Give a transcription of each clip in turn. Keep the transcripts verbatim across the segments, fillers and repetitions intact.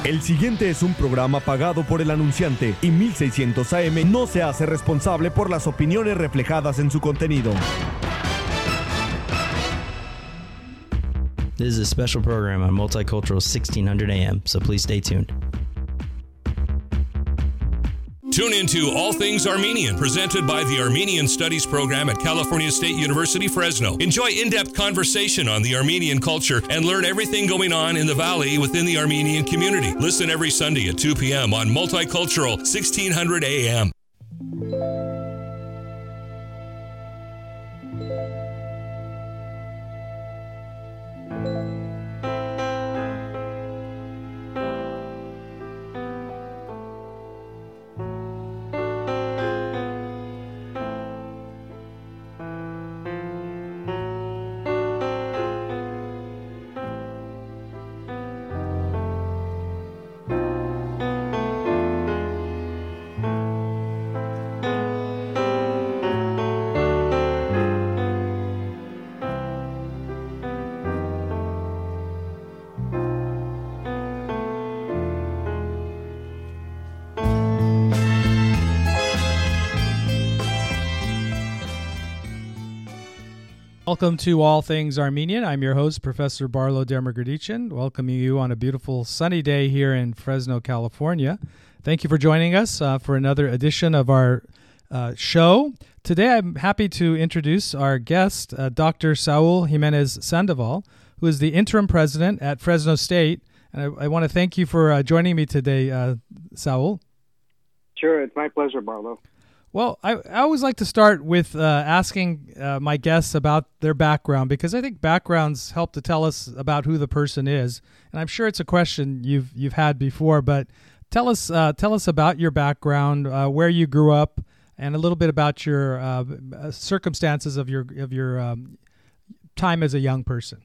El siguiente es un programa pagado por el anunciante y mil seiscientos A M no se hace responsable por las opiniones reflejadas en su contenido. This is a special program on Multicultural sixteen hundred A M, so please stay tuned. Tune into All Things Armenian, presented by the Armenian Studies Program at California State University, Fresno. Enjoy in-depth conversation on the Armenian culture and learn everything going on in the Valley within the Armenian community. Listen every Sunday at two p.m. on Multicultural sixteen hundred A M. Welcome to All Things Armenian. I'm your host, Professor Barlow Dermagradichin, welcoming you on a beautiful sunny day here in Fresno, California. Thank you for joining us uh, for another edition of our uh, show. Today, I'm happy to introduce our guest, uh, Doctor Saul Jimenez Sandoval, who is the interim president at Fresno State. And I, I want to thank you for uh, joining me today, uh, Saul. Sure, it's my pleasure, Barlow. Well, I, I always like to start with uh, asking uh, my guests about their background, because I think backgrounds help to tell us about who the person is. And I'm sure it's a question you've you've had before, but tell us uh, tell us about your background, uh, where you grew up, and a little bit about your uh, circumstances of your of your um, time as a young person.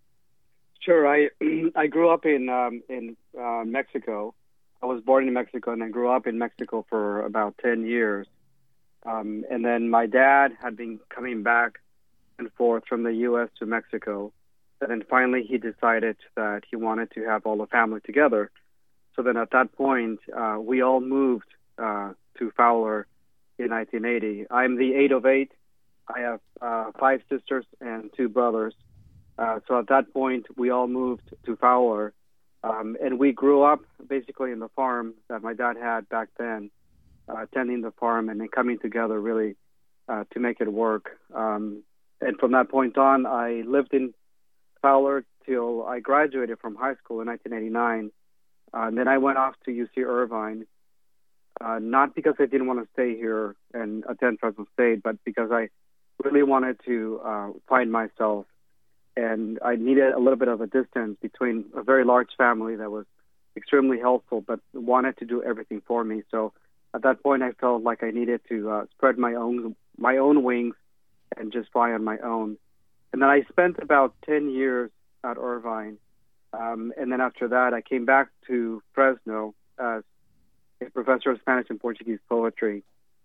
Sure, I I grew up in um, in uh, Mexico. I was born in Mexico, and I grew up in Mexico for about ten years. Um, and then my dad had been coming back and forth from the U S to Mexico. And then finally he decided that he wanted to have all the family together. So then at that point, uh, we all moved uh, to Fowler in nineteen eighty. I'm the eighth of eight. I have uh, five sisters and two brothers. Uh, so at that point, we all moved to Fowler. Um, and we grew up basically in the farm that my dad had back then. Uh, attending the farm and then coming together really uh, to make it work. Um, and from that point on, I lived in Fowler till I graduated from high school in nineteen eighty-nine. Uh, and then I went off to U C Irvine, uh, not because I didn't want to stay here and attend Fresno State, but because I really wanted to uh, find myself. And I needed a little bit of a distance between a very large family that was extremely helpful, but wanted to do everything for me. So at that point, I felt like I needed to uh, spread my own my own wings and just fly on my own. And then I spent about ten years at Irvine. Um, and then after that, I came back to Fresno as a professor of Spanish and Portuguese poetry.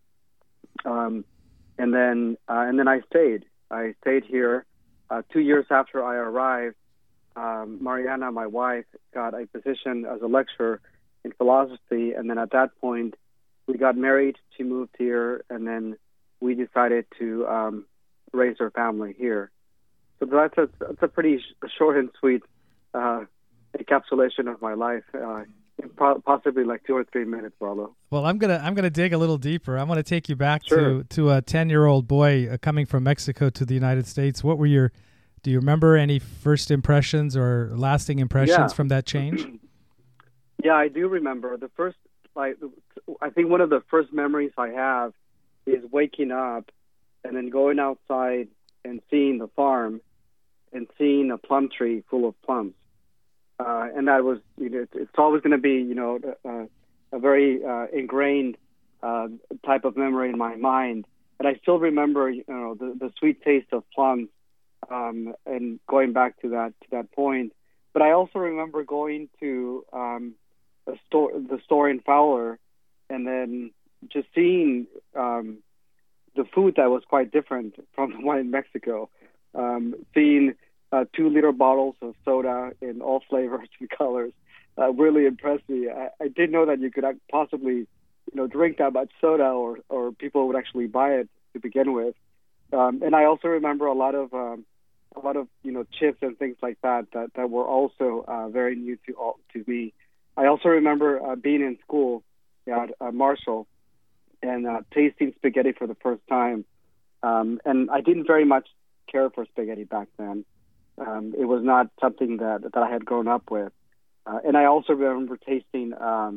Um, and then uh, and then I stayed. I stayed here. Uh, two years after I arrived, um, Mariana, my wife, got a position as a lecturer in philosophy. And then at that point, we got married, she moved here, and then we decided to um, raise our family here. So that's a, that's a pretty sh- short and sweet uh, encapsulation of my life, uh, in possibly like two or three minutes, Barlow. Well, I'm gonna I'm gonna dig a little deeper. I'm gonna take you back sure. to to a ten-year-old boy uh, coming from Mexico to the United States. What were your do you remember any first impressions or lasting impressions yeah. from that change? Yeah, I do remember the first. Like, I think one of the first memories I have is waking up and then going outside and seeing the farm and seeing a plum tree full of plums. Uh, and that was, you know, it's always going to be, you know, uh, a very uh, ingrained uh, type of memory in my mind. And I still remember, you know, the, the sweet taste of plums um, and going back to that to that point. But I also remember going to um, a store, the store in Fowler, and then just seeing um, the food that was quite different from the one in Mexico. Um, seeing uh, two liter bottles of soda in all flavors and colors, uh, really impressed me. I, I didn't know that you could possibly, you know, drink that much soda, or, or people would actually buy it to begin with. Um, and I also remember a lot of um, a lot of you know chips and things like that that, that were also uh, very new to all, to me. I also remember uh, being in school at uh, Marshall and uh, tasting spaghetti for the first time. Um, and I didn't very much care for spaghetti back then. Um, it was not something that that I had grown up with. Uh, and I also remember tasting um,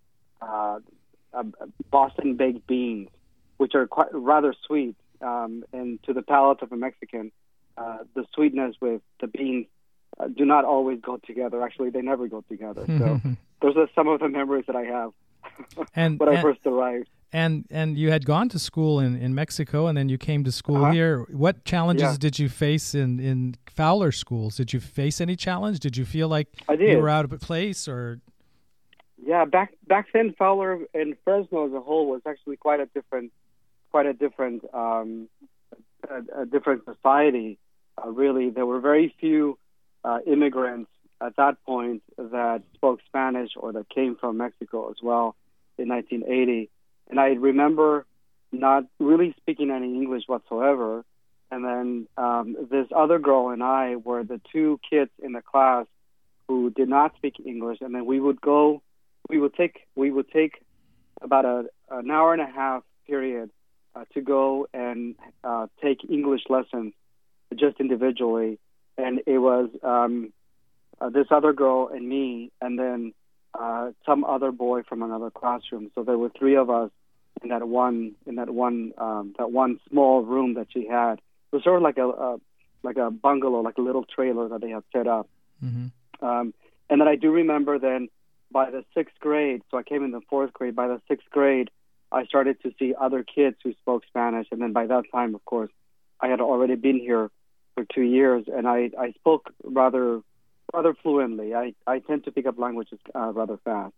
uh, uh, Boston baked beans, which are quite rather sweet. Um, and to the palate of a Mexican, uh, the sweetness with the beans uh, do not always go together. Actually, they never go together. So those are some of the memories that I have and, when I and, first arrived. And and you had gone to school in, in Mexico, and then you came to school uh-huh. here. What challenges yeah. did you face in, in Fowler schools? Did you face any challenge? Did you feel like I did. you were out of place, or? Yeah, back back then, Fowler and Fresno as a whole was actually quite a different, quite a different, um, a, a different society. Uh, really, there were very few uh, immigrants at that point that spoke Spanish or that came from Mexico as well in nineteen eighty. And I remember not really speaking any English whatsoever. And then um, this other girl and I were the two kids in the class who did not speak English. And then we would go, we would take, we would take about a, an hour and a half period uh, to go and uh, take English lessons just individually. And it was um, uh, this other girl and me, and then uh, some other boy from another classroom. So there were three of us in that one in that one um, that one small room that she had. It was sort of like a, a like a bungalow, like a little trailer that they had set up. Mm-hmm. Um, and then I do remember then by the sixth grade, so I came in the fourth grade. By the sixth grade, I started to see other kids who spoke Spanish, and then by that time, of course, I had already been here for two years, and I, I spoke rather rather fluently. I, I tend to pick up languages uh, rather fast.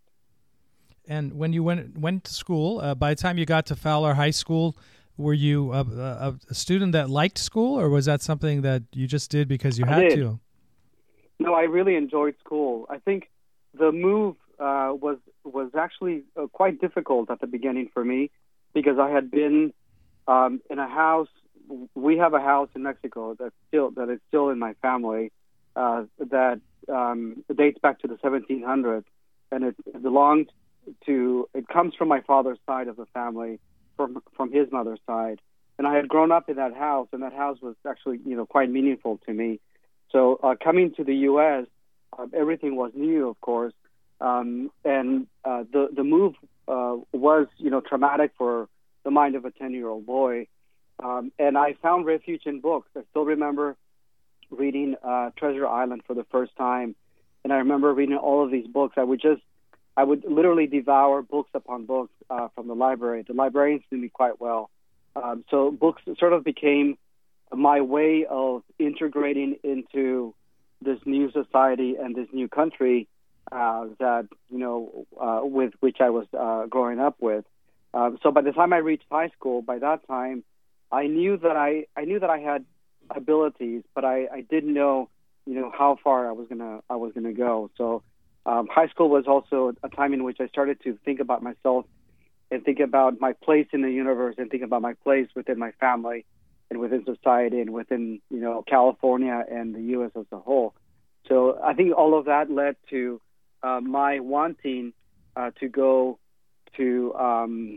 And when you went went to school, uh, by the time you got to Fowler High School, were you a, a, a student that liked school, or was that something that you just did because you I had did. to? No, I really enjoyed school. I think the move uh, was was actually uh, quite difficult at the beginning for me because I had been um, in a house. We have a house in Mexico that's still that is still in my family uh, that um, dates back to the seventeen hundreds, and it, it belonged to. It comes from my father's side of the family, from from his mother's side, and I had grown up in that house, and that house was actually you know quite meaningful to me. So uh, coming to the U S, uh, everything was new, of course, um, and uh, the the move uh, was you know traumatic for the mind of a ten-year-old boy. Um, and I found refuge in books. I still remember reading uh, Treasure Island for the first time, and I remember reading all of these books. I would just, I would literally devour books upon books uh, from the library. The librarians knew me quite well, um, so books sort of became my way of integrating into this new society and this new country uh, that you know uh, with which I was uh, growing up with. Uh, so by the time I reached high school, by that time, I knew that I, I knew that I had abilities, but I, I didn't know, you know, how far I was gonna I was gonna go. So um, high school was also a time in which I started to think about myself and think about my place in the universe and think about my place within my family and within society and within, you know, California and the U S as a whole. So I think all of that led to uh, my wanting uh, to go to um,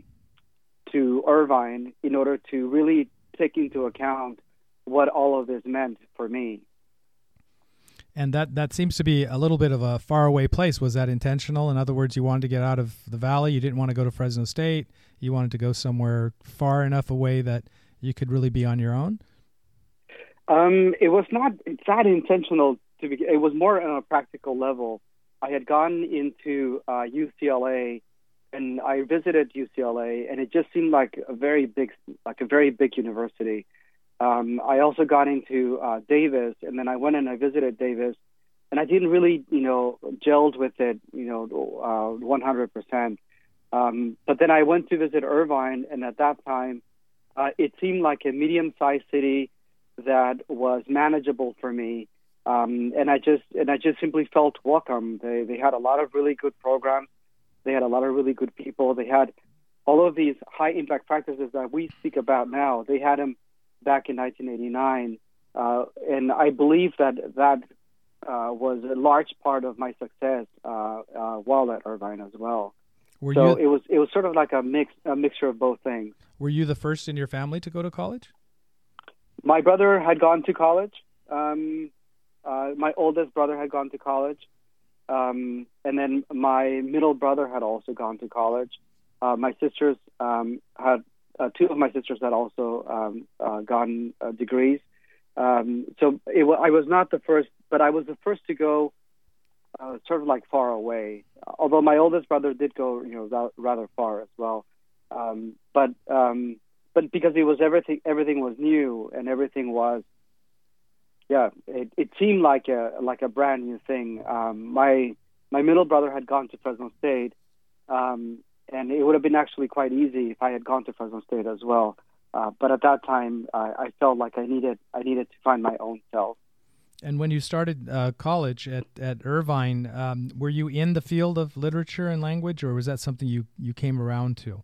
to Irvine in order to really take into account what all of this meant for me. And that, that seems to be a little bit of a faraway place. Was that intentional? In other words, you wanted to get out of the valley. You didn't want to go to Fresno State. You wanted to go somewhere far enough away that you could really be on your own? Um, it was not, it's not intentional to be, it was more on a practical level. I had gone into uh, U C L A and I visited U C L A, and it just seemed like a very big, like a very big university. Um, I also got into uh, Davis, and then I went and I visited Davis, and I didn't really, you know, gelled with it, you know, uh, one hundred percent. Um, but then I went to visit Irvine, and at that time, uh, it seemed like a medium-sized city that was manageable for me. Um, and I just and I just simply felt welcome. They they had a lot of really good programs. They had a lot of really good people. They had all of these high impact practices that we speak about now. They had them back in nineteen eighty-nine, uh, and I believe that that uh, was a large part of my success uh, uh, while at Irvine as well. Were so you, it was it was sort of like a mix a mixture of both things. Were you the first in your family to go to college? My brother had gone to college. Um, uh, my oldest brother had gone to college. Um, and then my middle brother had also gone to college. Uh, my sisters um, had, uh, two of my sisters had also um, uh, gotten uh, degrees. Um, so it w- I was not the first, but I was the first to go uh, sort of like far away. Although my oldest brother did go, you know, ra- rather far as well. Um, but um, but because it was everything, everything was new and everything was, yeah, it, it seemed like a like a brand new thing. Um, my my middle brother had gone to Fresno State, um, and it would have been actually quite easy if I had gone to Fresno State as well. Uh, but at that time, I, I felt like I needed I needed to find my own self. And when you started uh, college at at Irvine, um, were you in the field of literature and language, or was that something you, you came around to?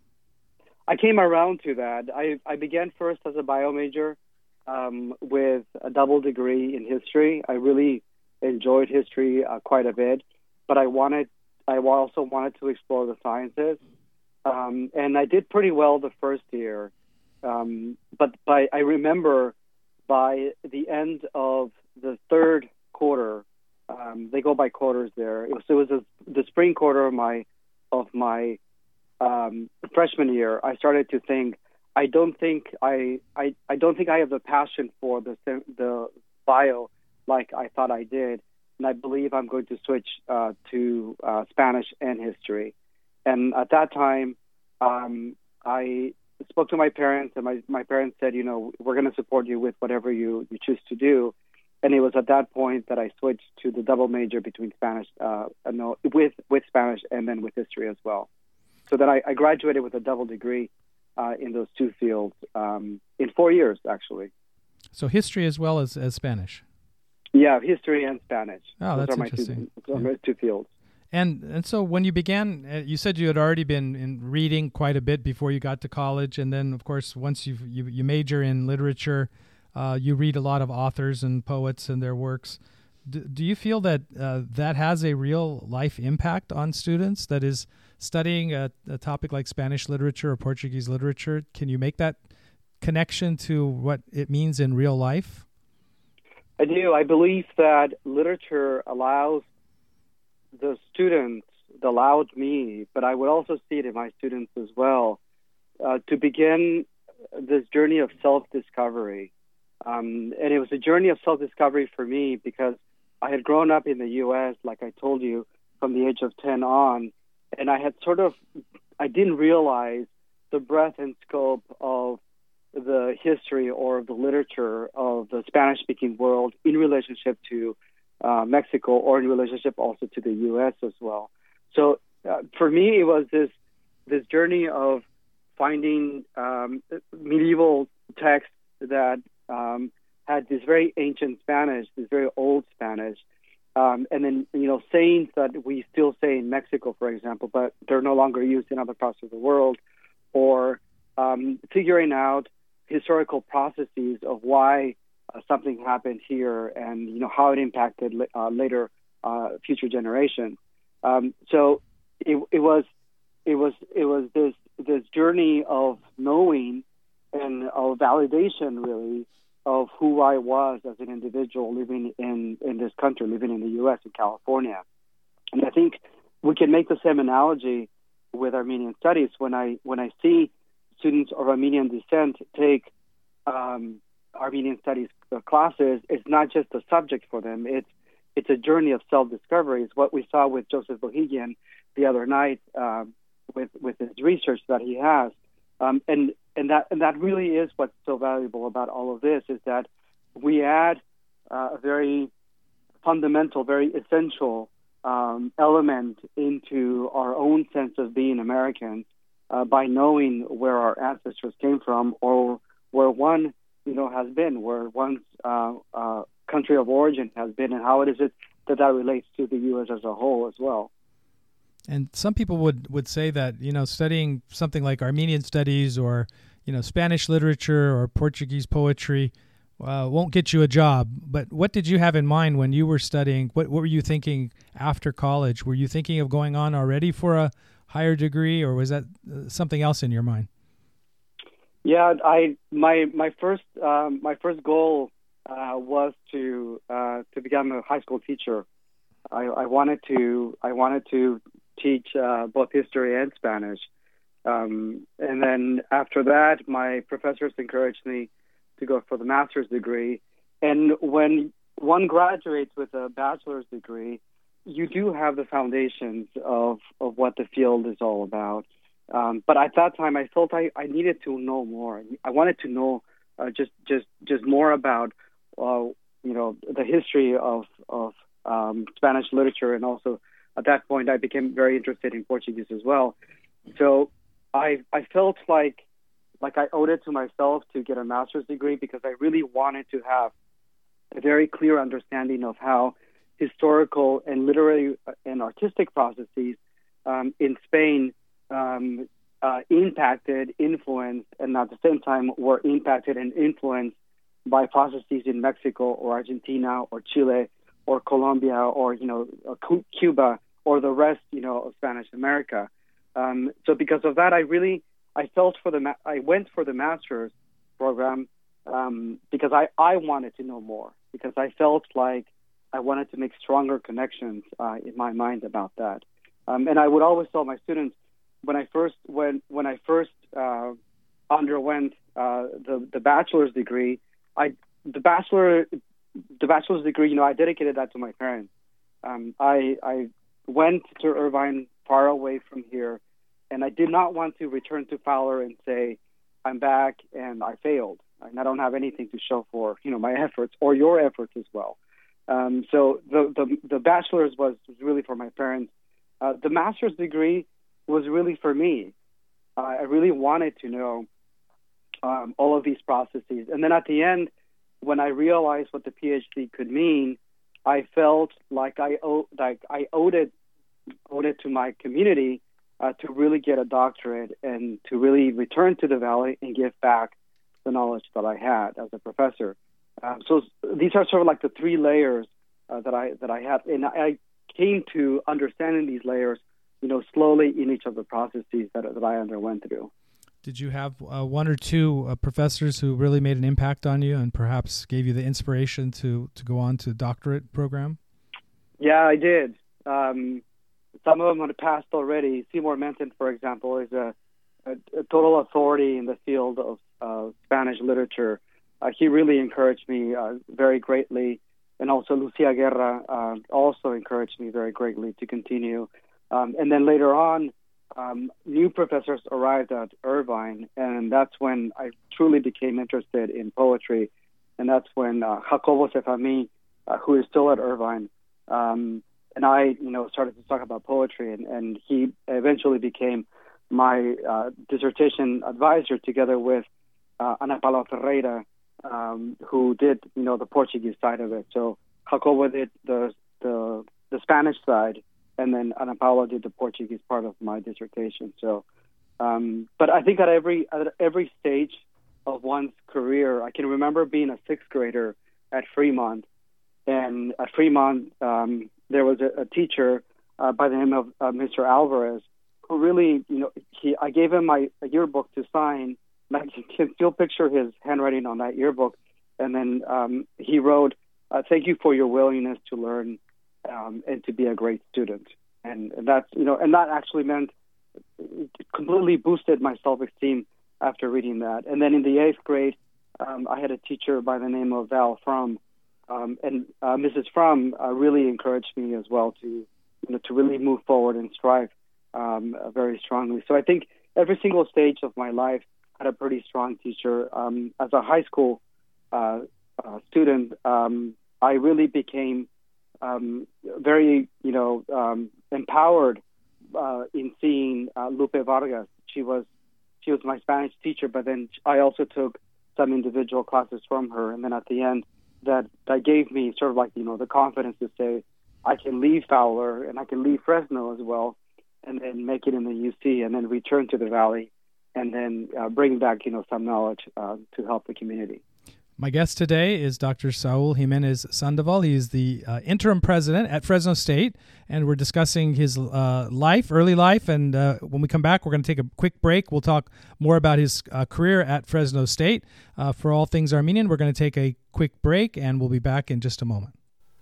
I came around to that. I I began first as a bio major. Um, with a double degree in history. I really enjoyed history uh, quite a bit, but I wanted, I also wanted to explore the sciences, um, and I did pretty well the first year. Um, but by I remember by the end of the third quarter, um, they go by quarters there. It was it was a, the spring quarter of my of my um, freshman year. I started to think, I don't think I, I I don't think I have the passion for the the bio like I thought I did, and I believe I'm going to switch uh, to uh, Spanish and history. And at that time, um, I spoke to my parents, and my, my parents said, you know, we're going to support you with whatever you, you choose to do. And it was at that point that I switched to the double major between Spanish, uh, no, with with Spanish and then with history as well. So then I, I graduated with a double degree Uh, in those two fields um, in four years, actually. So history as well as, as Spanish? Yeah, history and Spanish. Oh, those that's are my interesting. Two, those are Yeah. my two fields. And and so when you began, uh, you said you had already been in reading quite a bit before you got to college, and then, of course, once you you, you major in literature, uh, you read a lot of authors and poets and their works. Do, do you feel that uh, that has a real life impact on students? That is, studying a, a topic like Spanish literature or Portuguese literature, can you make that connection to what it means in real life? I do. I believe that literature allows the students, it allowed me, but I would also see it in my students as well, uh, to begin this journey of self-discovery. Um, and it was a journey of self-discovery for me because I had grown up in the U S, like I told you, from the age of ten on, and I had sort of, I didn't realize the breadth and scope of the history or the literature of the Spanish-speaking world in relationship to uh, Mexico or in relationship also to the U S as well. So uh, for me, it was this this journey of finding um, medieval texts that um, had this very ancient Spanish, this very old Spanish, um, and then, you know, sayings that we still say in Mexico, for example, but they're no longer used in other parts of the world, or um, figuring out historical processes of why uh, something happened here and, you know, how it impacted uh, later uh, future generations. Um, so it, it was it was it was this this journey of knowing and of validation, really, of who I was as an individual living in, in this country, living in the U S, in California. And I think we can make the same analogy with Armenian studies. When I when I see students of Armenian descent take um, Armenian studies classes, it's not just a subject for them. It's it's a journey of self-discovery. It's what we saw with Joseph Bohigian the other night um, with with his research that he has, um, and and that and that really is what's so valuable about all of this, is that we add uh, a very fundamental, very essential um, element into our own sense of being Americans uh, by knowing where our ancestors came from, or where one, you know, has been, where one's uh, uh, country of origin has been, and how it is it that that relates to the U S as a whole as well. And some people would, would say that, you know, studying something like Armenian studies or, you know, Spanish literature or Portuguese poetry uh, won't get you a job. But what did you have in mind when you were studying? What, what were you thinking after college? Were you thinking of going on already for a higher degree, or was that uh, something else in your mind? Yeah, I my my first um, my first goal uh, was to uh, to become a high school teacher. I, I wanted to I wanted to teach uh, both history and Spanish, um, and then after that, my professors encouraged me to go for the master's degree. And when one graduates with a bachelor's degree, you do have the foundations of of what the field is all about. Um, but at that time, I felt I, I needed to know more. I wanted to know uh, just just just more about uh, you know the history of of um, Spanish literature, and also at that point, I became very interested in Portuguese as well. So I I felt like like I owed it to myself to get a master's degree, because I really wanted to have a very clear understanding of how historical and literary and artistic processes um, in Spain um, uh, impacted, influenced, and at the same time were impacted and influenced by processes in Mexico or Argentina or Chile or Colombia or, you know, Cuba or the rest, you know, of Spanish America. Um, so because of that, I really, I felt for the, ma- I went for the master's program um, because I, I wanted to know more, because I felt like I wanted to make stronger connections uh, in my mind about that. Um, and I would always tell my students, when I first, when, when I first uh, underwent uh, the, the bachelor's degree, I, the bachelor, the bachelor's degree, you know, I dedicated that to my parents. Um, I, I went to Irvine, far away from here, and I did not want to return to Fowler and say, I'm back and I failed, and I don't have anything to show for, you know, my efforts or your efforts as well. Um, so the, the the bachelor's was really for my parents. Uh, the master's degree was really for me. Uh, I really wanted to know um, all of these processes, and then at the end, when I realized what the PhD could mean, I felt like I owe, like I owed it owed it to my community uh, to really get a doctorate and to really return to the Valley and give back the knowledge that I had as a professor. Uh, so these are sort of like the three layers uh, that I that I had, and I came to understanding these layers, you know, slowly in each of the processes that that I underwent through. Did you have uh, one or two uh, professors who really made an impact on you and perhaps gave you the inspiration to, to go on to the doctorate program? Yeah, I did. Um, some of them have passed already. Seymour Menton, for example, is a, a, a total authority in the field of uh, Spanish literature. Uh, he really encouraged me uh, very greatly. And also Lucia Guerra uh, also encouraged me very greatly to continue. Um, and then later on, Um, new professors arrived at Irvine, and that's when I truly became interested in poetry. And that's when uh, Jacobo Sefami, uh, who is still at Irvine, um, and I, you know, started to talk about poetry, and, and he eventually became my uh, dissertation advisor, together with uh, Ana Paula Ferreira, um, who did, you know, the Portuguese side of it. So Jacobo did the the, the Spanish side, and then Ana Paula did the Portuguese part of my dissertation. So, um, but I think at every at every stage of one's career, I can remember being a sixth grader at Fremont, and at Fremont um, there was a, a teacher uh, by the name of uh, Mister Alvarez, who really, you know, he I gave him my yearbook to sign, and I can still picture his handwriting on that yearbook. And then um, he wrote, uh, "Thank you for your willingness to learn." Um, and to be a great student, and, and that's you know, and that actually meant it completely boosted my self-esteem after reading that. And then in the eighth grade, um, I had a teacher by the name of Val Frum, um, and uh, Missus Frum uh, really encouraged me as well to you know to really move forward and strive um, uh, very strongly. So I think every single stage of my life had a pretty strong teacher. Um, as a high school uh, uh, student, um, I really became Um, very, you know, um, empowered uh, in seeing uh, Lupe Vargas. She was, she was my Spanish teacher, but then I also took some individual classes from her. And then at the end, that that gave me sort of like, you know, the confidence to say I can leave Fowler and I can leave Fresno as well, and then make it in the U C, and then return to the Valley, and then uh, bring back, you know, some knowledge uh, to help the community. My guest today is Doctor Saul Jimenez Sandoval. He is the uh, interim president at Fresno State, and we're discussing his uh, life, early life. And uh, when we come back, we're going to take a quick break. We'll talk more about his uh, career at Fresno State. Uh, for All Things Armenian, we're going to take a quick break, and we'll be back in just a moment.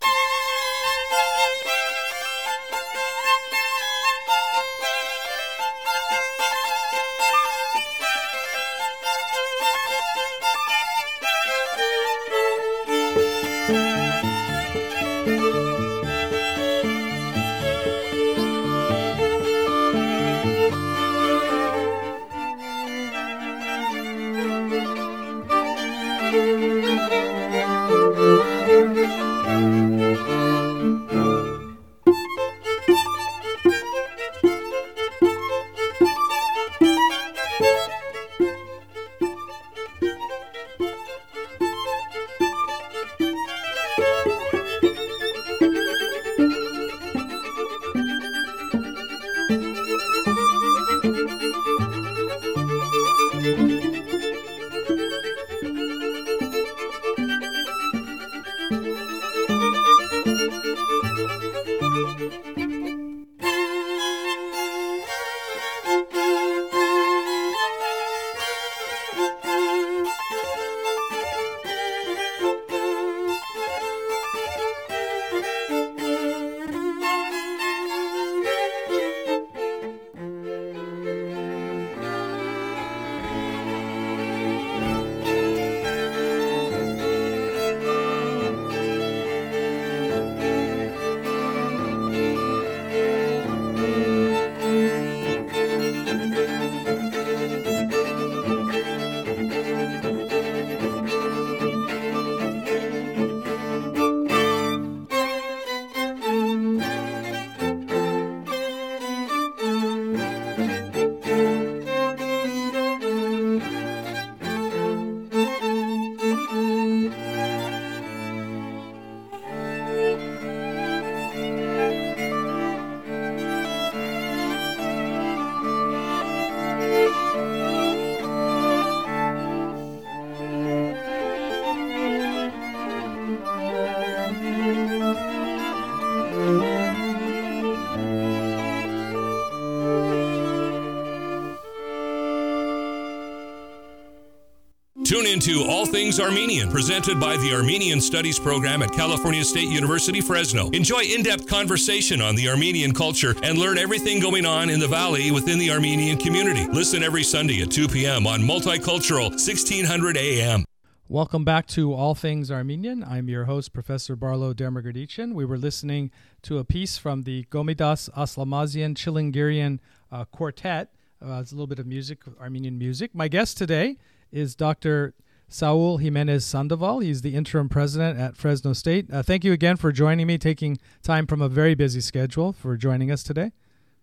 Tune into All Things Armenian, presented by the Armenian Studies Program at California State University, Fresno. Enjoy in-depth conversation on the Armenian culture and learn everything going on in the Valley within the Armenian community. Listen every Sunday at two p.m. on Multicultural, sixteen hundred A M. Welcome back to All Things Armenian. I'm your host, Professor Barlo Dermagerdician. We were listening to a piece from the Gomidas Aslamazian Chilingirian uh, Quartet. Uh, it's a little bit of music, Armenian music. My guest today is Doctor Saul Jimenez Sandoval. He's the interim president at Fresno State. Uh, thank you again for joining me, taking time from a very busy schedule for joining us today.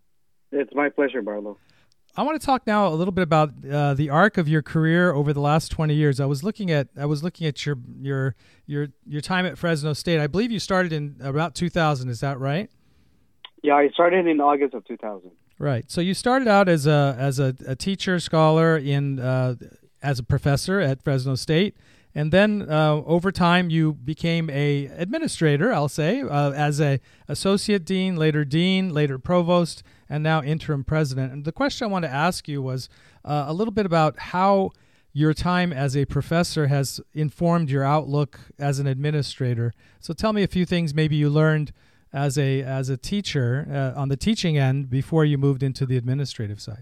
It's my pleasure, Barlo. I want to talk now a little bit about uh, the arc of your career over the last twenty years. I was looking at I was looking at your your your your time at Fresno State. I believe you started in about two thousand. Is that right? Yeah, I started in August of two thousand. Right. So you started out as a as a, a teacher scholar in uh, as a professor at Fresno State, and then uh, over time you became a administrator. I'll say uh, as a associate dean, later dean, later provost, and now interim president. And the question I want to ask you was uh, a little bit about how your time as a professor has informed your outlook as an administrator. So tell me a few things maybe you learned as a as a teacher uh, on the teaching end before you moved into the administrative side.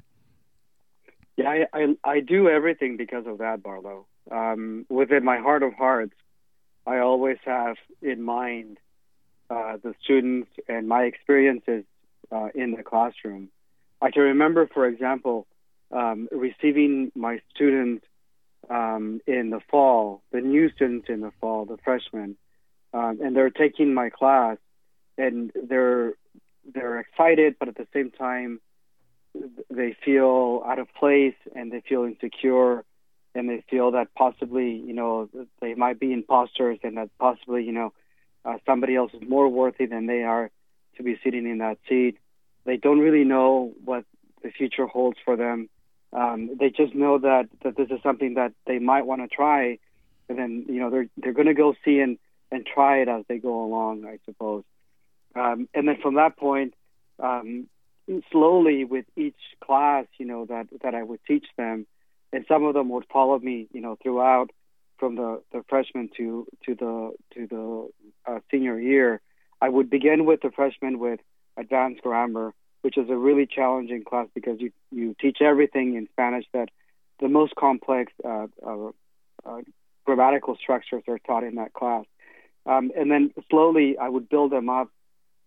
Yeah, I, I, I do everything because of that, Barlo. Um, within my heart of hearts, I always have in mind uh, the students and my experiences uh, in the classroom. I can remember, for example, um, receiving my students um, in the fall, the new students in the fall, the freshmen, um, and they're taking my class, and they're they're excited, but at the same time, they feel out of place and they feel insecure, and they feel that possibly, you know, they might be imposters, and that possibly, you know, uh, somebody else is more worthy than they are to be sitting in that seat. They don't really know what the future holds for them. Um, they just know that, that this is something that they might want to try, and then, you know, they're they're going to go see and, and try it as they go along, I suppose. Um, and then from that point, um, slowly with each class, you know, that, that I would teach them, and some of them would follow me, you know, throughout, from the, the freshman to to the to the uh, senior year. I would begin with the freshman with advanced grammar, which is a really challenging class because you, you teach everything in Spanish, that the most complex uh, uh, uh, grammatical structures are taught in that class. Um, and then slowly I would build them up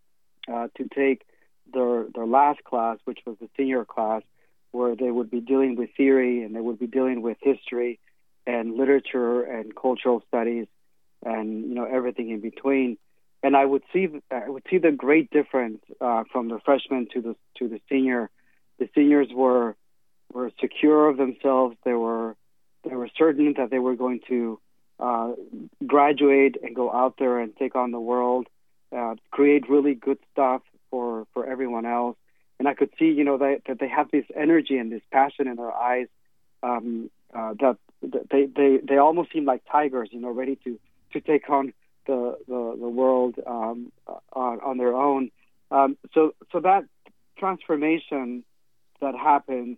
uh, to take their their last class, which was the senior class, where they would be dealing with theory, and they would be dealing with history and literature and cultural studies, and, you know, everything in between. And I would see I would see the great difference uh, from the freshman to the to the senior. The seniors were were secure of themselves. They were they were certain that they were going to uh, graduate and go out there and take on the world, uh, create really good stuff for, for everyone else. And I could see, you know, that, that they have this energy and this passion in their eyes, um, uh, that, that they, they, they almost seem like tigers, you know, ready to, to take on the, the, the world um, on, on their own. Um, so, so that transformation that happens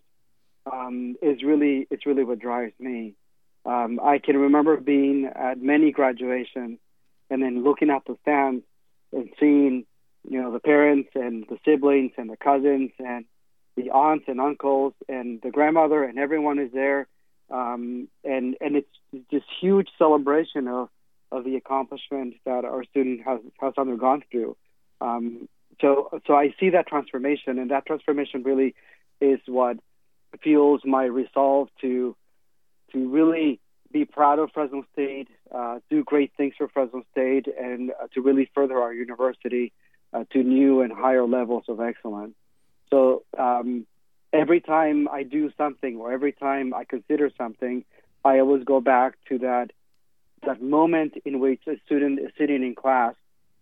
um, is really, it's really what drives me. Um, I can remember being at many graduations and then looking at the stands and seeing, you know, the parents and the siblings and the cousins and the aunts and uncles and the grandmother, and everyone is there. Um, and, and it's this huge celebration of, of the accomplishment that our student has, has undergone through. Um, so, so I see that transformation, and that transformation really is what fuels my resolve to, to really be proud of Fresno State, uh, do great things for Fresno State, and uh, to really further our university uh, to new and higher levels of excellence. So um, every time I do something, or every time I consider something, I always go back to that that moment in which a student is sitting in class,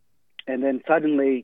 and then suddenly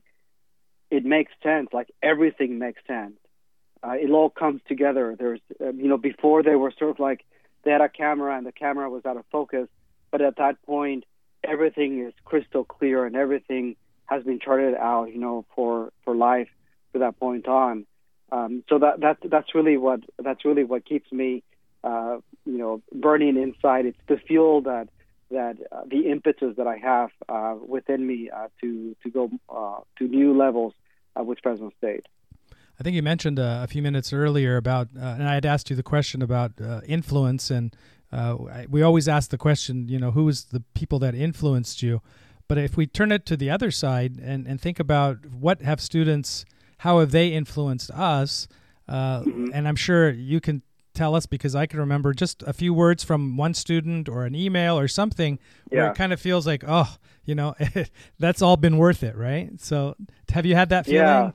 it makes sense, like everything makes sense. Uh, it all comes together. There's, uh, you know, before they were sort of like, they had a camera and the camera was out of focus, but at that point, everything is crystal clear and everything has been charted out, you know, for, for life from that point on. Um, so that that's that's really what that's really what keeps me, uh, you know, burning inside. It's the fuel that that uh, the impetus that I have uh, within me uh, to to go uh, to new levels uh, with Fresno State. I think you mentioned uh, a few minutes earlier about, uh, and I had asked you the question about uh, influence, and uh, I, we always ask the question, you know, who is the people that influenced you? But if we turn it to the other side and, and think about what have students, how have they influenced us? Uh, mm-hmm. And I'm sure you can tell us, because I can remember just a few words from one student or an email or something where yeah. it kind of feels like, oh, you know, that's all been worth it, right? So have you had that feeling? Yeah.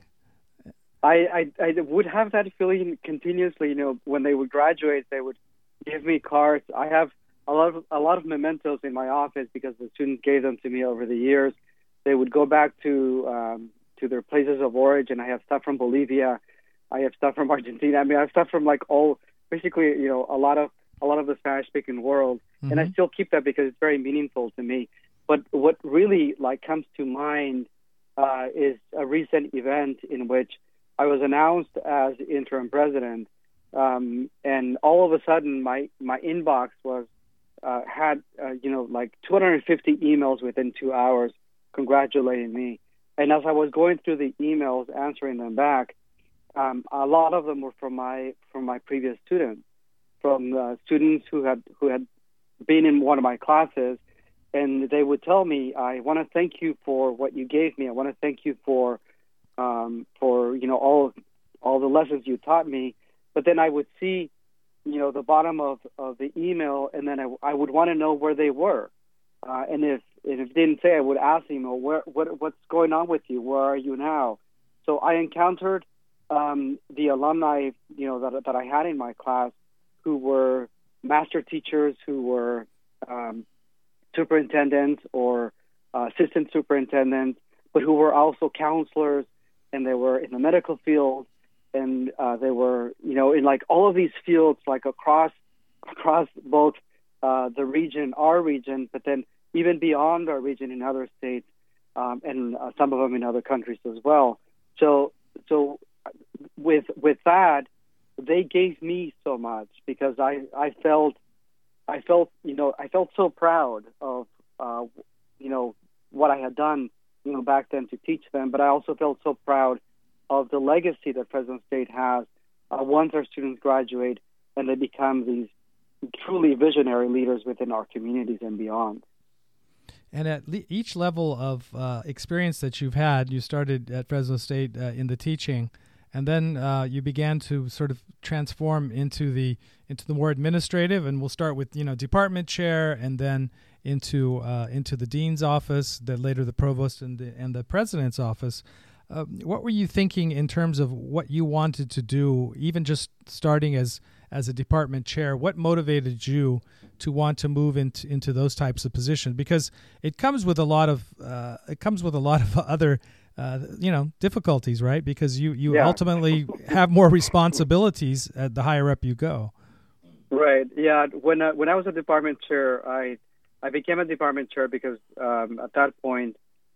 I, I, I would have that feeling continuously. You know, when they would graduate, they would give me cards. I have a lot of a lot of mementos in my office because the students gave them to me over the years. They would go back to um, to their places of origin. I have stuff from Bolivia. I have stuff from Argentina. I mean, I have stuff from like all, basically, you know, a lot of a lot of the Spanish-speaking world, mm-hmm. and I still keep that because it's very meaningful to me. But what really like comes to mind uh, is a recent event in which I was announced as interim president, um, and all of a sudden my, my inbox was uh, had uh, you know like two hundred fifty emails within two hours congratulating me. And as I was going through the emails, answering them back, um, a lot of them were from my from my previous students, from uh, students who had who had been in one of my classes, and they would tell me, "I want to thank you for what you gave me. I want to thank you for." Um, for, you know, all all the lessons you taught me." But then I would see, you know, the bottom of, of the email, and then I, I would want to know where they were. Uh, and if and if it didn't say, I would ask them, well, where, what, what's going on with you? Where are you now? So I encountered um, the alumni, you know, that that I had in my class who were master teachers who were um, superintendents or uh, assistant superintendents, but who were also counselors, and they were in the medical field, and uh, they were, you know, in like all of these fields, like across across both uh, the region, our region, but then even beyond our region in other states, um, and uh, some of them in other countries as well. So, so with with that, they gave me so much because I, I felt I felt you know I felt so proud of uh, you know what I had done you know back then to teach them, but I also felt so proud of the legacy that Fresno State has uh, once our students graduate and they become these truly visionary leaders within our communities and beyond. And at le- each level of uh, experience that you've had, you started at Fresno State uh, in the teaching, and then uh, you began to sort of transform into the into the more administrative. And we'll start with you know department chair, and then into uh, into the dean's office, then later the provost and the and the president's office. Uh, what were you thinking in terms of what you wanted to do, even just starting as as a department chair? What motivated you to want to move into into those types of positions? Because it comes with a lot of uh, it comes with a lot of other uh, you know difficulties, right? Because you you yeah. ultimately have more responsibilities at the higher up you go. Right. Yeah. When uh, when I was a department chair, I I became a department chair because um, at that point.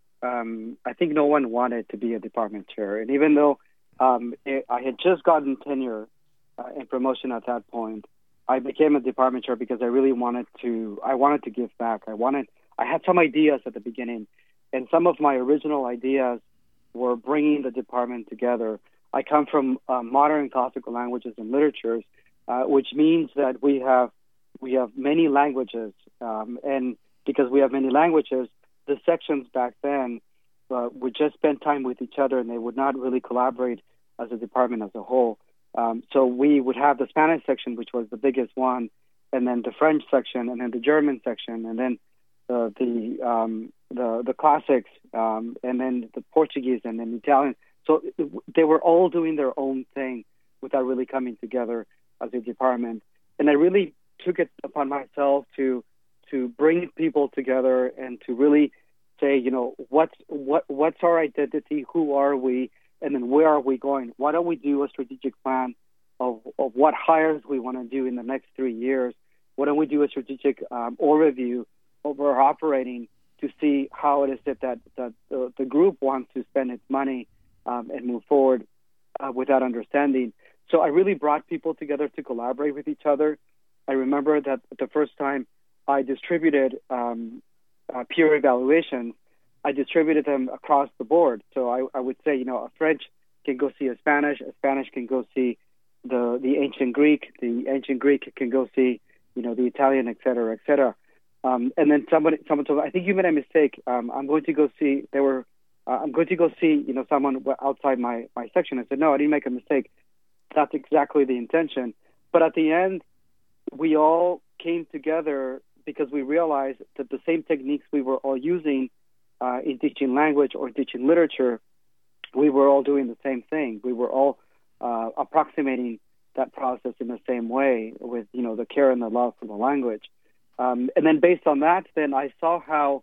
Um, I think no one wanted to be a department chair. And even though um, it, I had just gotten tenure uh, and promotion at that point, I became a department chair because I really wanted to, I wanted to give back. I wanted, I had some ideas at the beginning, and some of my original ideas were bringing the department together. I come from uh, modern classical languages and literatures, uh, which means that we have, we have many languages. Um, and because we have many languages, the sections back then uh, would just spend time with each other, and they would not really collaborate as a department as a whole. Um, so we would have the Spanish section, which was the biggest one, and then the French section, and then the German section, and then uh, the um, the the classics, um, and then the Portuguese, and then Italian. So they were all doing their own thing without really coming together as a department. And I really took it upon myself to to bring people together and to really say, you know, what's what what's our identity, who are we, and then where are we going? Why don't we do a strategic plan of, of what hires we want to do in the next three years? Why don't we do a strategic um, overview of our operating to see how it is that, that, that the, the group wants to spend its money um, and move forward uh, without understanding. So I really brought people together to collaborate with each other. I remember that the first time I distributed um, uh, peer evaluations, I distributed them across the board. So I, I would say, you know, a French can go see a Spanish, a Spanish can go see the the ancient Greek, the ancient Greek can go see, you know, the Italian, et cetera, et cetera. Um, and then somebody, someone told me, I think you made a mistake. Um, I'm going to go see, they were, uh, I'm going to go see, you know, someone outside my, my section. I said, no, I didn't make a mistake. That's exactly the intention. But at the end, we all came together because we realized that the same techniques we were all using uh, in teaching language or teaching literature, we were all doing the same thing. We were all uh, approximating that process in the same way with, you know, the care and the love for the language. Um, and then based on that, then I saw how,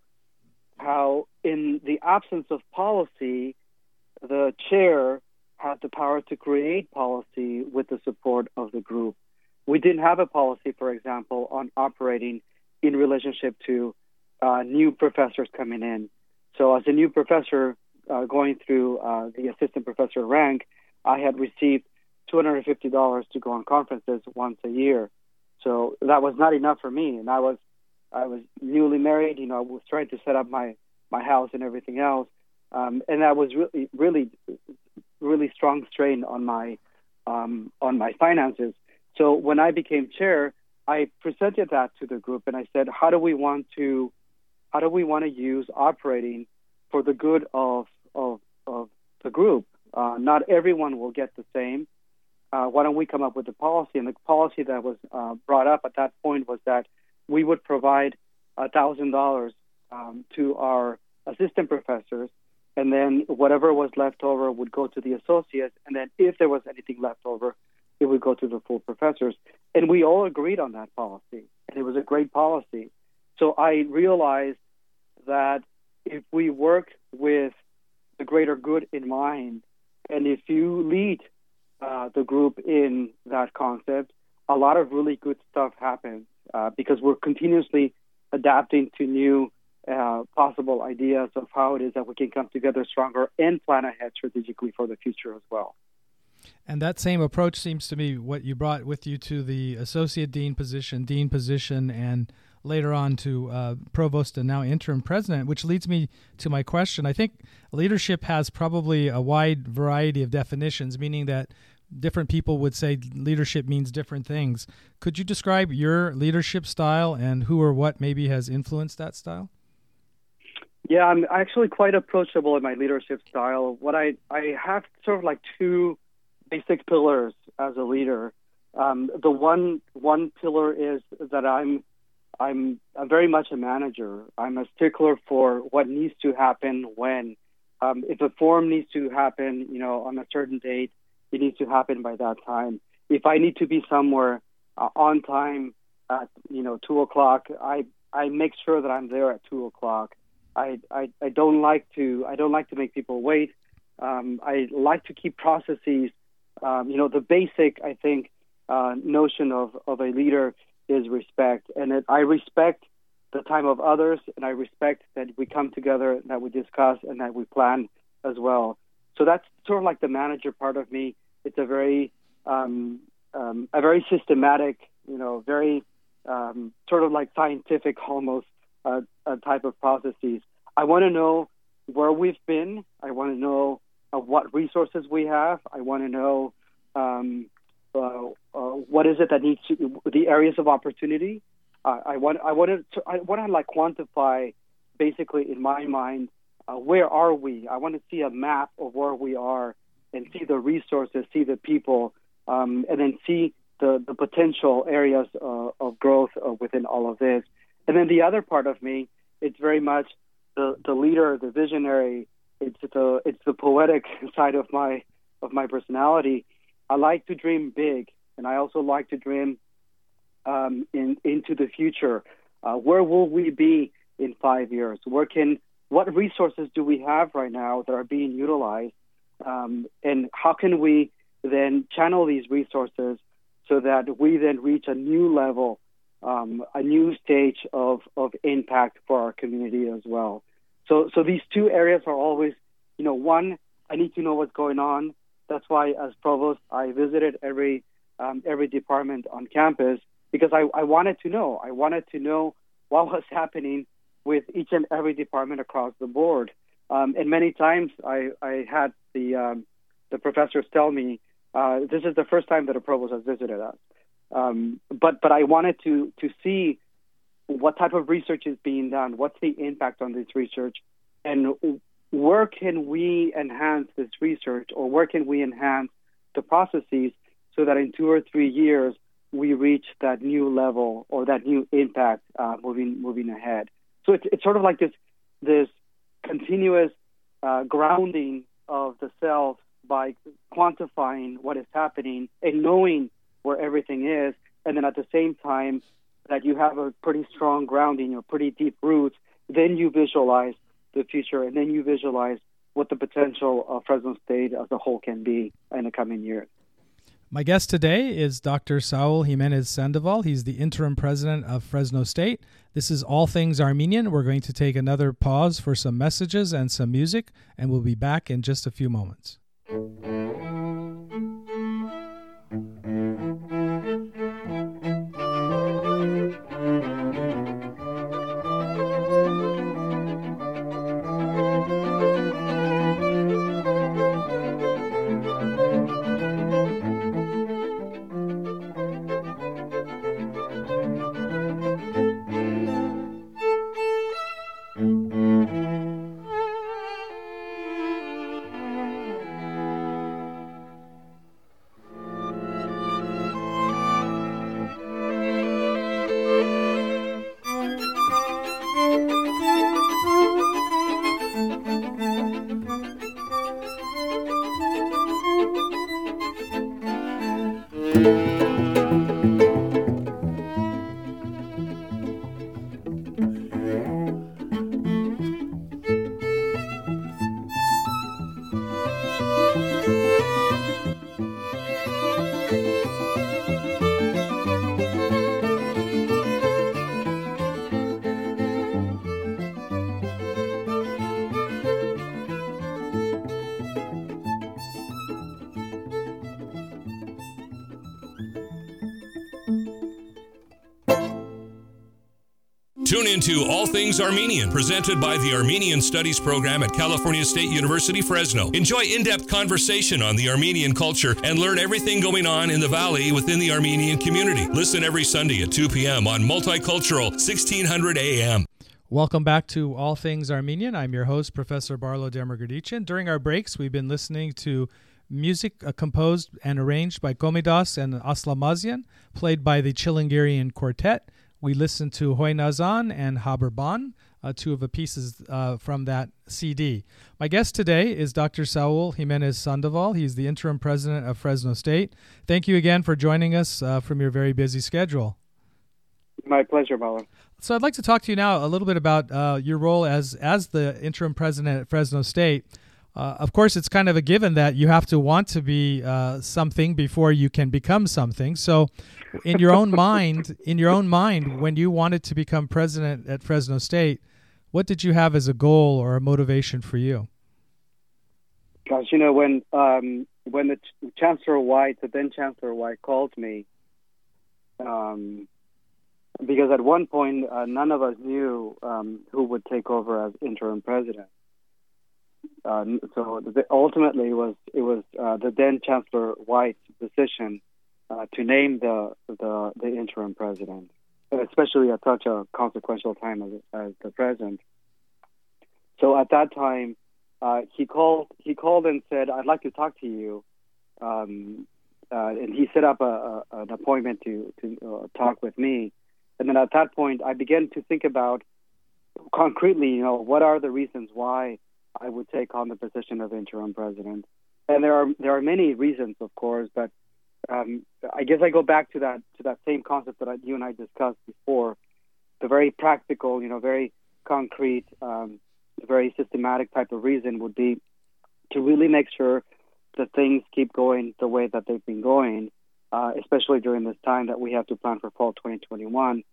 how in the absence of policy, the chair had the power to create policy with the support of the group. We didn't have a policy, for example, on operating in relationship to uh, new professors coming in. So as a new professor uh, going through uh, the assistant professor rank, I had received two hundred fifty dollars to go on conferences once a year. So that was not enough for me. And I was I was newly married, you know, I was trying to set up my, my house and everything else. Um, and that was really, really, really strong strain on my um, on my finances. So when I became chair, I presented that to the group, and I said, "How do we want to, how do we want to use operating for the good of of, of the group? Uh, not everyone will get the same. Uh, why don't we come up with a policy?" And the policy that was uh, brought up at that point was that we would provide a thousand dollars to our assistant professors, and then whatever was left over would go to the associates, and then if there was anything left over, it would go to the full professors. And we all agreed on that policy, and it was a great policy. So I realized that if we work with the greater good in mind, and if you lead uh, the group in that concept, a lot of really good stuff happens uh, because we're continuously adapting to new uh, possible ideas of how it is that we can come together stronger and plan ahead strategically for the future as well. And that same approach seems to be what you brought with you to the associate dean position, dean position, and later on to uh, provost and now interim president, which leads me to my question. I think leadership has probably a wide variety of definitions, meaning that different people would say leadership means different things. Could you describe your leadership style and who or what maybe has influenced that style? Yeah, I'm actually quite approachable in my leadership style. What I, I have sort of like two basic pillars as a leader. Um, the one one pillar is that I'm I'm, I'm very much a manager. I'm a stickler for what needs to happen when. Um, if a forum needs to happen, you know, on a certain date, it needs to happen by that time. If I need to be somewhere uh, on time at, you know, two o'clock, I I make sure that I'm there at two o'clock. I, I, I don't like to I don't like to make people wait. Um, I like to keep processes. Um, you know, the basic, I think, uh, notion of, of a leader is respect. And it, I respect the time of others, and I respect that we come together, that we discuss, and that we plan as well. So that's sort of like the manager part of me. It's a very, um, um, a very systematic, you know, very um, sort of like scientific almost uh, uh, type of processes. I want to know where we've been. I want to know uh, what resources we have. I want to know um, uh, uh, what is it that needs to, the areas of opportunity. Uh, I want, I want to, I want to like quantify, basically in my mind, uh, where are we? I want to see a map of where we are and see the resources, see the people, um, and then see the, the potential areas uh, of growth uh, within all of this. And then the other part of me, it's very much the, the leader, the visionary. It's the it's the poetic side of my of my personality. I like to dream big, and I also like to dream um, in into the future. Uh, where will we be in five years? Where can what resources do we have right now that are being utilized, um, and how can we then channel these resources so that we then reach a new level, um, a new stage of, of impact for our community as well. So, so these two areas are always, you know, one, I need to know what's going on. That's why, as provost, I visited every um, every department on campus because I, I wanted to know. I wanted to know what was happening with each and every department across the board. Um, and many times I, I had the um, the professors tell me, uh, this is the first time that a provost has visited us. Um, but but I wanted to to see what type of research is being done, what's the impact on this research, and where can we enhance this research, or where can we enhance the processes so that in two or three years we reach that new level or that new impact uh, moving moving ahead. So it's, it's sort of like this this continuous uh, grounding of the self by quantifying what is happening and knowing where everything is, and then at the same time that you have a pretty strong grounding or pretty deep roots, then you visualize the future, and then you visualize what the potential of Fresno State as a whole can be in the coming years. My guest today is Doctor Saul Jimenez Sandoval. He's the interim president of Fresno State. This is All Things Armenian. We're going to take another pause for some messages and some music, and we'll be back in just a few moments. Tune into All Things Armenian, presented by the Armenian Studies program at California State University, Fresno. Enjoy in-depth conversation on the Armenian culture and learn everything going on in the Valley within the Armenian community. Listen every Sunday at two p.m. on Multicultural, sixteen hundred A M. Welcome back to All Things Armenian. I'm your host, Professor Barlo Demirgurdjian. During our breaks, we've been listening to music uh, composed and arranged by Komidas and Aslamazian, played by the Chilingirian Quartet. We listened to Hoy Nazan and Haberban, uh, two of the pieces uh, from that C D. My guest today is Doctor Saul Jimenez Sandoval. He's the interim president of Fresno State. Thank you again for joining us uh, from your very busy schedule. My pleasure, Barlo. So I'd like to talk to you now a little bit about uh, your role as as the interim president at Fresno State. Uh, of course, it's kind of a given that you have to want to be uh, something before you can become something. So, in your own mind, in your own mind, when you wanted to become president at Fresno State, what did you have as a goal or a motivation for you? Gosh, you know, when um, when the Ch- Chancellor White, the then Chancellor White, called me, um, because at one point uh, none of us knew um, who would take over as interim president. Uh, so the, ultimately, it was it was uh, the then Chancellor White's decision uh, to name the, the the interim president, especially at such a consequential time as, as the present. So at that time, uh, he called he called and said, "I'd like to talk to you," um, uh, and he set up a, a, an appointment to to uh, talk with me. And then at that point, I began to think about concretely, you know, what are the reasons why I would take on the position of interim president. And there are there are many reasons, of course, but um, I guess I go back to that to that same concept that I, you and I discussed before, the very practical, you know, very concrete, um, very systematic type of reason would be to really make sure that things keep going the way that they've been going, uh, especially during this time that we have to plan for fall twenty twenty-one.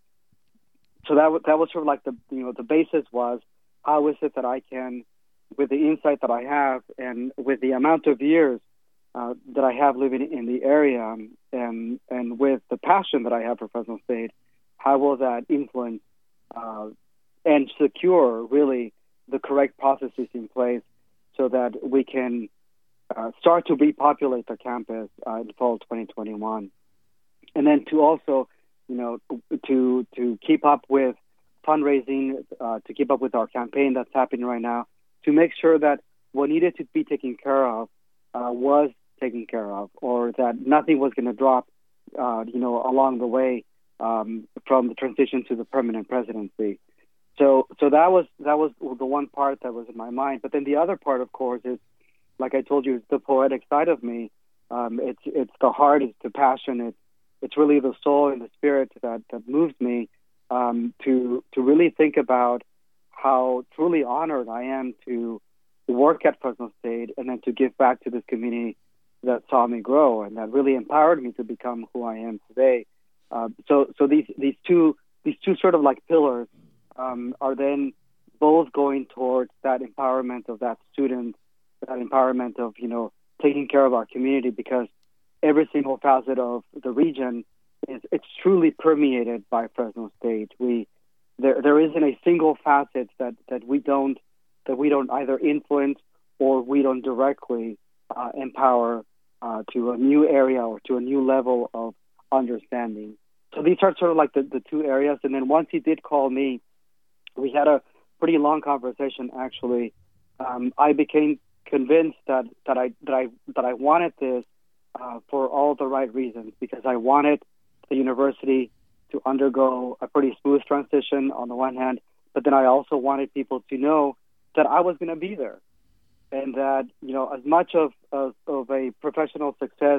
So that w- that was sort of like the you know the basis was, how is it that I can, with the insight that I have and with the amount of years uh, that I have living in the area, and and with the passion that I have for Fresno State, how will that influence uh, and secure really the correct processes in place so that we can uh, start to repopulate the campus uh, in fall twenty twenty-one, and then to also, you know, to to keep up with fundraising, uh, to keep up with our campaign that's happening right now, to make sure that what needed to be taken care of uh, was taken care of, or that nothing was going to drop, uh, you know, along the way um, from the transition to the permanent presidency. So, so that was that was the one part that was in my mind. But then the other part, of course, is, like I told you, it's the poetic side of me. Um, it's it's the heart, it's the passion, it's it's really the soul and the spirit that that moves me um, to to really think about how truly honored I am to work at Fresno State and then to give back to this community that saw me grow and that really empowered me to become who I am today. Uh, so, so these these two these two sort of like pillars um, are then both going towards that empowerment of that student, that empowerment of you know taking care of our community, because every single facet of the region is it's truly permeated by Fresno State. We There, there isn't a single facet that, that we don't that we don't either influence or we don't directly uh, empower uh, to a new area or to a new level of understanding. So these are sort of like the, the two areas. And then once he did call me, we had a pretty long conversation. Actually, um, I became convinced that, that I that I that I wanted this uh, for all the right reasons, because I wanted the university to undergo a pretty smooth transition on the one hand, but then I also wanted people to know that I was going to be there, and that you know as much of, of of a professional success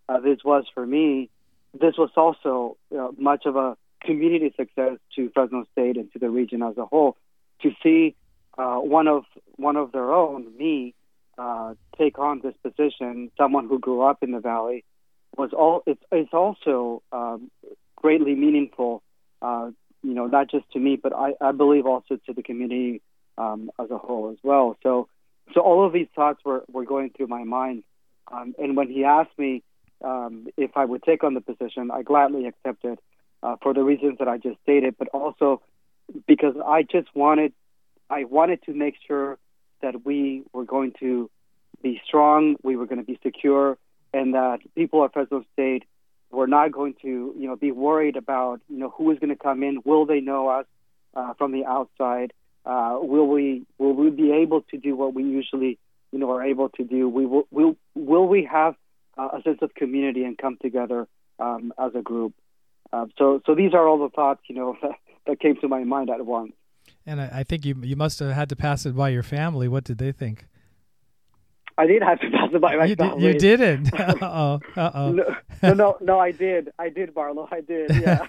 uh, this was for me, this was also you know, much of a community success to Fresno State and to the region as a whole. To see uh, one of one of their own, me, uh, take on this position, someone who grew up in the Valley, was all. It's it's also um, greatly meaningful. Uh, you know, not just to me, but I, I believe also to the community um, as a whole as well. So, so all of these thoughts were, were going through my mind. Um, and when he asked me um, if I would take on the position, I gladly accepted uh, for the reasons that I just stated, but also because I just wanted, I wanted to make sure that we were going to be strong, we were going to be secure, and that people at Fresno State were not going to, you know, be worried about, you know, who is going to come in. Will they know us uh, from the outside? Uh, will we will we be able to do what we usually, you know, are able to do? We will will will we have uh, a sense of community and come together um, as a group? Uh, so so these are all the thoughts, you know, that, that came to my mind at once. And I, I think you you must have had to pass it by your family. What did they think? I did have to pass it by my you family. Did, you didn't? Uh-oh. Uh-oh. No, no, no, no, I did. I did, Barlow. I did, yeah.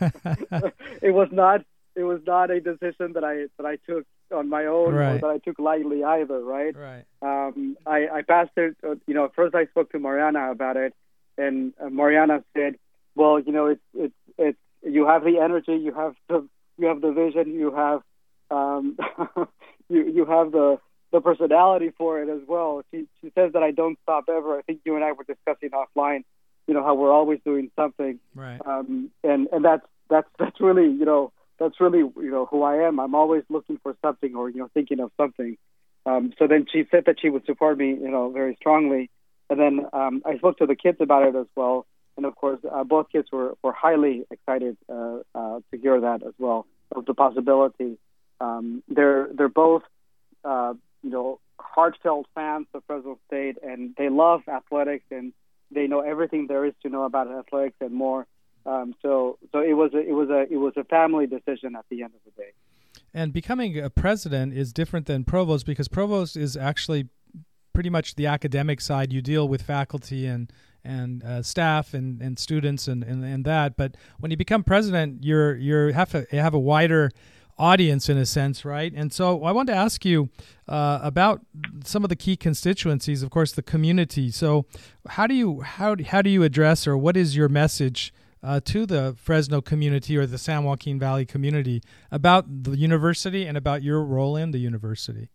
It was not it was not a decision that I that I took on my own right. or that I took lightly either, right? Right. Um, I, I passed it, uh, you know, first I spoke to Mariana about it, and uh, Mariana said, well, you know, it's, it's, it's, you have the energy, you have the, you have the vision, you have, um, you, you have the, the personality for it as well. She, she says that I don't stop ever. I think you and I were discussing offline, you know, how we're always doing something. Right. Um, and, and that's, that's, that's really, you know, that's really, you know, who I am. I'm always looking for something or, you know, thinking of something. Um, so then she said that she would support me, you know, very strongly. And then um, I spoke to the kids about it as well. And, of course, uh, both kids were, were highly excited uh, uh, to hear that as well, of the possibility. Um, they're they're both, uh, you know, heartfelt fans of Fresno State, and they love athletics, and they know everything there is to know about athletics and more. Um, so, so it was a, it was a it was a family decision at the end of the day. And becoming a president is different than provost, because provost is actually pretty much the academic side. You deal with faculty and and uh, staff and, and students and, and, and that. But when you become president, you're you're have to you have a wider audience in a sense, right? And so I want to ask you uh, about some of the key constituencies. Of course, the community. So how do you how how do you address, or what is your message Uh, to the Fresno community or the San Joaquin Valley community about the university and about your role in the university,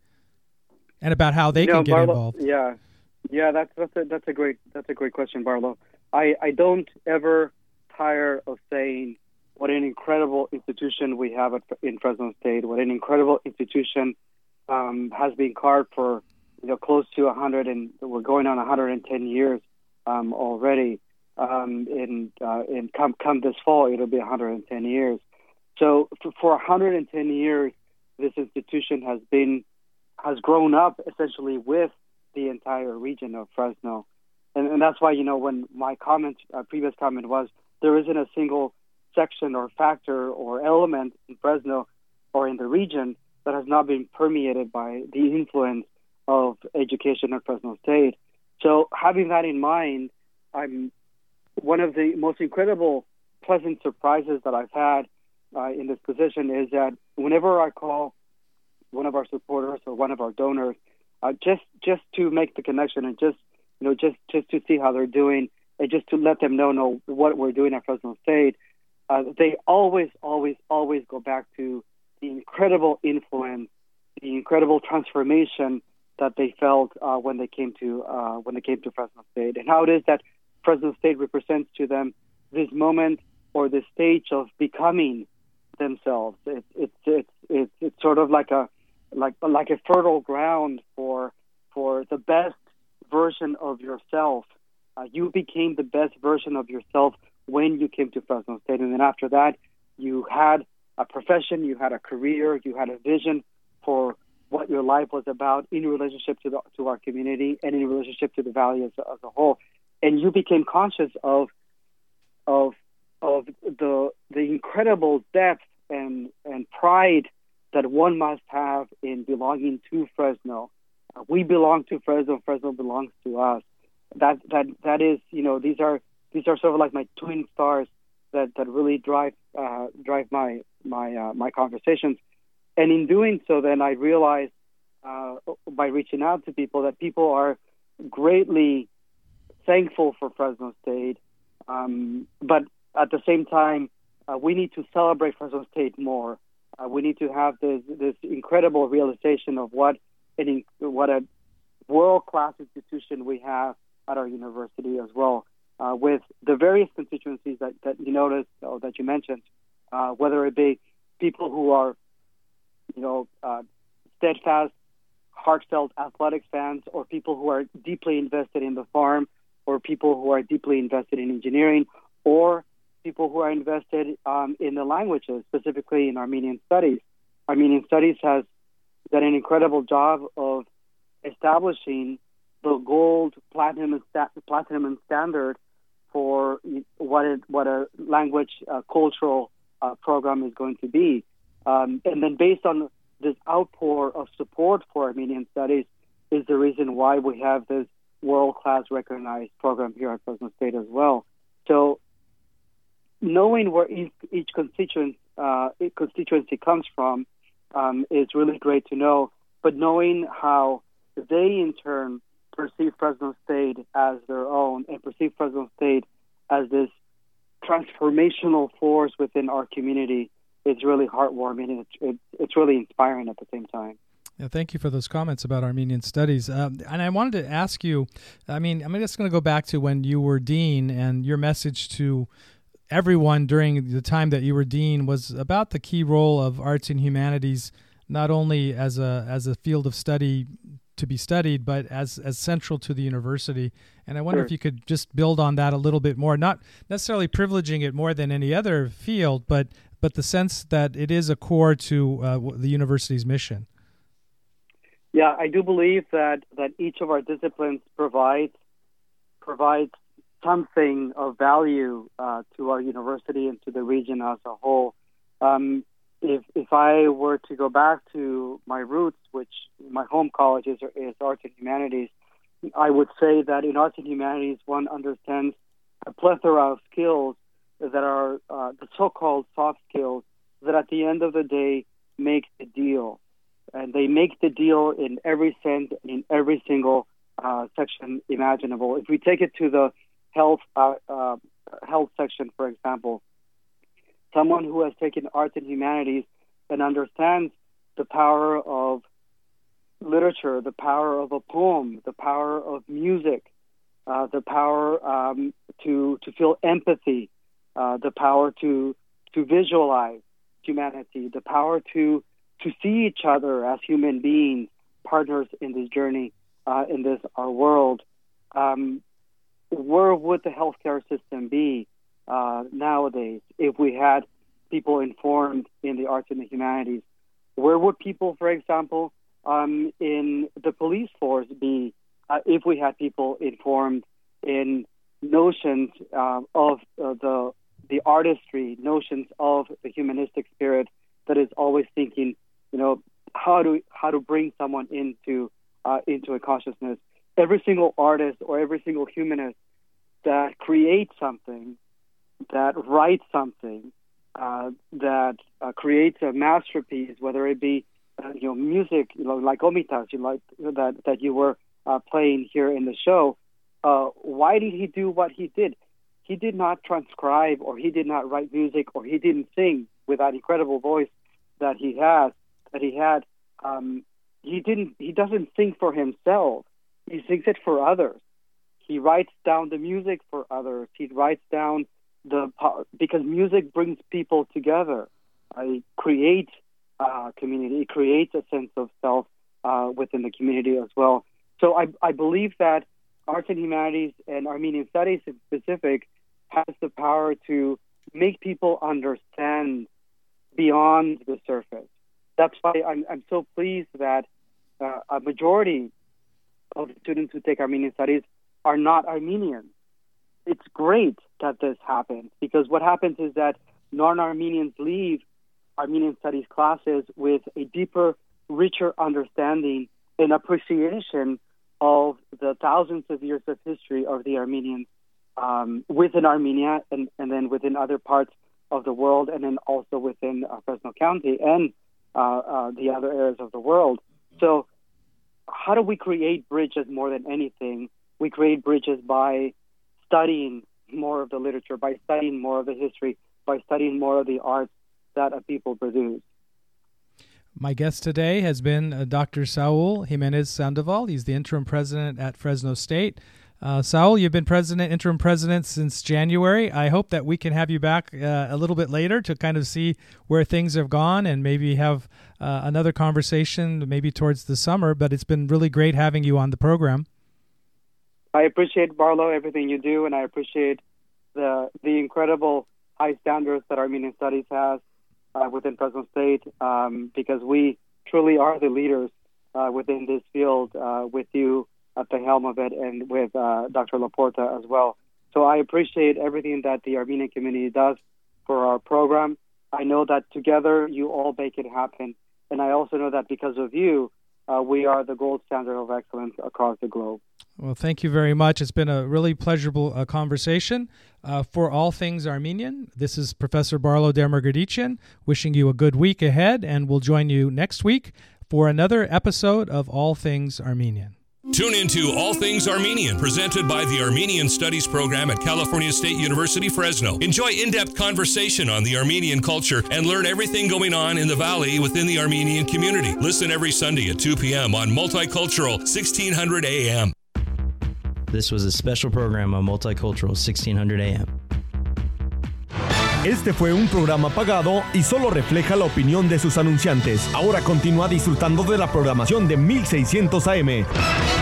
and about how they you can know, get Barlow, involved? Yeah, yeah, that's that's a that's a great that's a great question, Barlow. I, I don't ever tire of saying what an incredible institution we have at, in Fresno State. What an incredible institution um, has been carved for, you know, close to a hundred and we're going on one hundred ten years um, already. Um, in uh, in come come this fall, it'll be one hundred ten years. So for, for one hundred ten years, this institution has been has grown up essentially with the entire region of Fresno, and, and that's why, you know, when my comment, uh, previous comment was there isn't a single section or factor or element in Fresno or in the region that has not been permeated by the influence of education at Fresno State. So having that in mind, I'm one of the most incredible, pleasant surprises that I've had uh, in this position is that whenever I call one of our supporters or one of our donors, uh, just just to make the connection and just you know just, just to see how they're doing and just to let them know know what we're doing at Fresno State, uh, they always always always go back to the incredible influence, the incredible transformation that they felt uh, when they came to uh, when they came to Fresno State, and how it is that Fresno State represents to them this moment or this stage of becoming themselves. It's it's it's it's it's sort of like a like like a fertile ground for for the best version of yourself. Uh, you became the best version of yourself when you came to Fresno State, and then after that, you had a profession, you had a career, you had a vision for what your life was about in relationship to the, to our community and in relationship to the Valley as, as a whole. And you became conscious of of of the the incredible depth and and pride that one must have in belonging to Fresno. Uh, we belong to Fresno. Fresno belongs to us. That that that is, you know, these are these are sort of like my twin stars that, that really drive uh, drive my my uh, my conversations. And in doing so, then I realized uh, by reaching out to people that people are greatly thankful for Fresno State, um, but at the same time, uh, we need to celebrate Fresno State more. Uh, we need to have this this incredible realization of what an what a world-class institution we have at our university as well, uh, with the various constituencies that, that you noticed or that you mentioned, uh, whether it be people who are, you know, uh, steadfast, heartfelt athletics fans, or people who are deeply invested in the farm, or people who are deeply invested in engineering, or people who are invested um, in the languages, specifically in Armenian studies. Armenian studies has done an incredible job of establishing the gold, platinum, and sta- platinum and standard for what it, what a language uh, cultural uh, program is going to be. Um, and then based on this outpour of support for Armenian studies is the reason why we have this world-class recognized program here at Fresno State as well. So knowing where each, each constituent, uh, constituency comes from um, is really great to know, but knowing how they in turn perceive Fresno State as their own and perceive Fresno State as this transformational force within our community is really heartwarming, and it's, it's, it's really inspiring at the same time. Yeah, thank you for those comments about Armenian studies. Um, and I wanted to ask you, I mean, I'm just going to go back to when you were dean, and your message to everyone during the time that you were dean was about the key role of arts and humanities, not only as a as a field of study to be studied, but as as central to the university. And I wonder Sure. if you could just build on that a little bit more, not necessarily privileging it more than any other field, but but the sense that it is a core to uh, the university's mission. Yeah, I do believe that, that each of our disciplines provides provides something of value uh, to our university and to the region as a whole. Um, if if I were to go back to my roots, which my home college is, is arts and humanities, I would say that in arts and humanities, one understands a plethora of skills that are uh, the so-called soft skills that at the end of the day make the deal. And they make the deal in every sense, in every single uh, section imaginable. If we take it to the health uh, uh, health section, for example, someone who has taken arts and humanities and understands the power of literature, the power of a poem, the power of music, uh, the power um, to to feel empathy, uh, the power to to visualize humanity, the power to to see each other as human beings, partners in this journey, uh, in this our world. Um, where would the healthcare system be uh, nowadays if we had people informed in the arts and the humanities? Where would people, for example, um, in the police force be uh, if we had people informed in notions uh, of uh, the the artistry, notions of the humanistic spirit that is always thinking, you know, how to how to bring someone into uh, into a consciousness. Every single artist or every single humanist that creates something, that writes something, uh, that uh, creates a masterpiece, whether it be uh, you know music, you know, like Omitas, you like that that you were uh, playing here in the show. Uh, why did he do what he did? He did not transcribe, or he did not write music, or he didn't sing with that incredible voice that he has. That he had, um, he didn't. He doesn't sing for himself. He sings it for others. He writes down the music for others. He writes down the because music brings people together. Uh, it creates uh, community. It creates a sense of self uh, within the community as well. So I, I believe that arts and humanities and Armenian studies in specific has the power to make people understand beyond the surface. That's why I'm, I'm so pleased that uh, a majority of the students who take Armenian studies are not Armenians. It's great that this happens, because what happens is that non-Armenians leave Armenian studies classes with a deeper, richer understanding and appreciation of the thousands of years of history of the Armenians um, within Armenia and, and then within other parts of the world, and then also within uh, Fresno County and uh, uh, the other areas of the world. So how do we create bridges more than anything? We create bridges by studying more of the literature, by studying more of the history, by studying more of the arts that a people produce. My guest today has been uh, Doctor Saul Jimenez Sandoval. He's the interim president at Fresno State. Uh, Saul, you've been president, interim president since January. I hope that we can have you back uh, a little bit later to kind of see where things have gone and maybe have uh, another conversation maybe towards the summer. But it's been really great having you on the program. I appreciate, Barlow, everything you do, and I appreciate the the incredible high standards that Armenian Studies has uh, within Fresno State, um, because we truly are the leaders uh, within this field uh, with you at the helm of it, and with uh, Doctor Laporta as well. So I appreciate everything that the Armenian community does for our program. I know that together you all make it happen, and I also know that because of you, uh, we are the gold standard of excellence across the globe. Well, thank you very much. It's been a really pleasurable uh, conversation. Uh, for All Things Armenian, this is Professor Barlow Dermagerdician wishing you a good week ahead, and we'll join you next week for another episode of All Things Armenian. Tune into All Things Armenian, presented by the Armenian Studies Program at California State University, Fresno. Enjoy in-depth conversation on the Armenian culture and learn everything going on in the Valley within the Armenian community. Listen every Sunday at two p.m. on Multicultural sixteen hundred A M. This was a special program on Multicultural sixteen hundred A M. Este fue un programa pagado y solo refleja la opinión de sus anunciantes. Ahora continúa disfrutando de la programación de mil seiscientos A M.